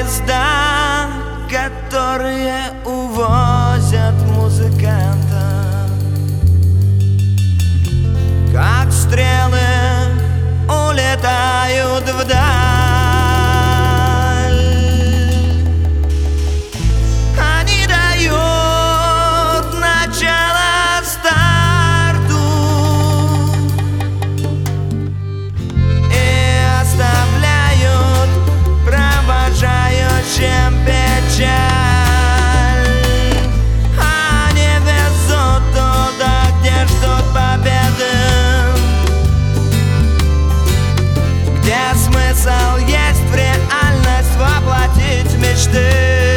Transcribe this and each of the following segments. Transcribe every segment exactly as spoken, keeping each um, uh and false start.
поезда, которые увозят музыканта, как стрелы улетают вдаль. Они дают начало старту и оставляют провожающим печаль. Они везут туда, где ждут победы, где смысл есть в реальность воплотить мечты,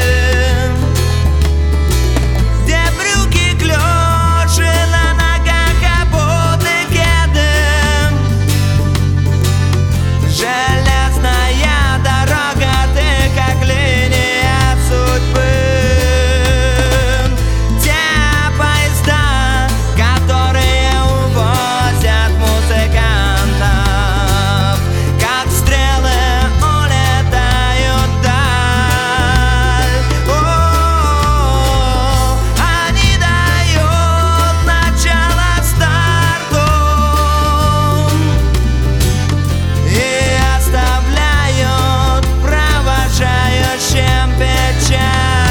где брюки клёши, на ногах обуты кеды. Железная дорога, ты как линия судьбы. Те поезда, которые увозят музыкантов, как стрелы улетают вдаль. О, они дают начало старту и оставляют провожающим печаль.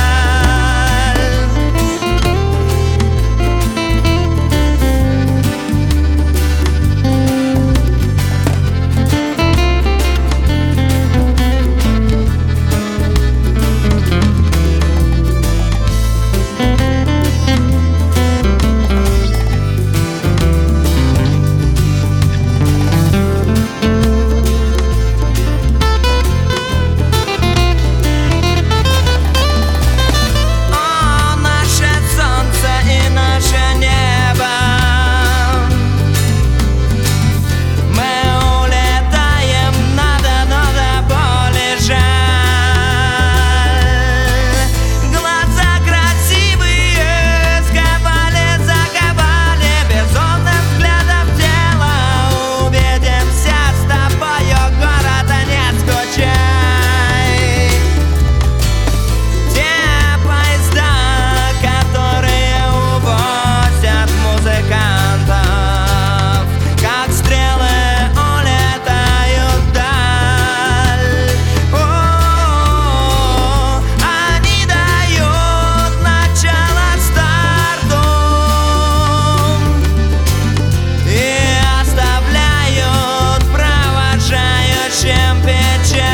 О, наше солнце и наше небо, мы улетаем, надо, но до боли жаль. Глаза красивые сковали, заковали, безумным взглядом тела увидимся с тобою, города не скучай. Те поезда, которые увозят музыкантов, как стрелы улетают вдаль. О, они дают начало старту и оставляют провожающим печаль.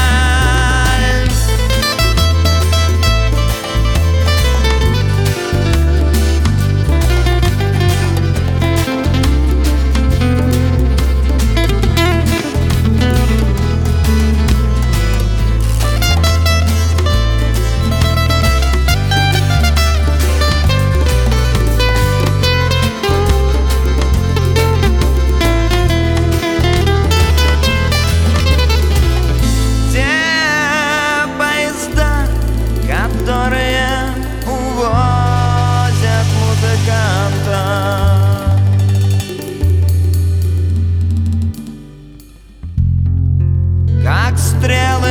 Те поезда, которые увозят музыканта, как стрелы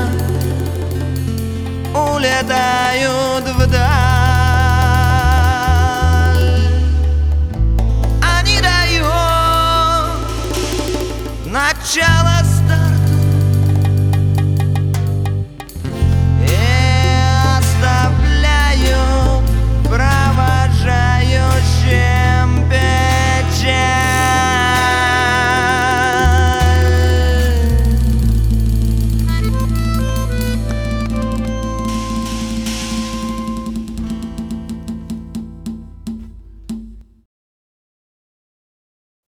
улетают вдаль. Они дают начало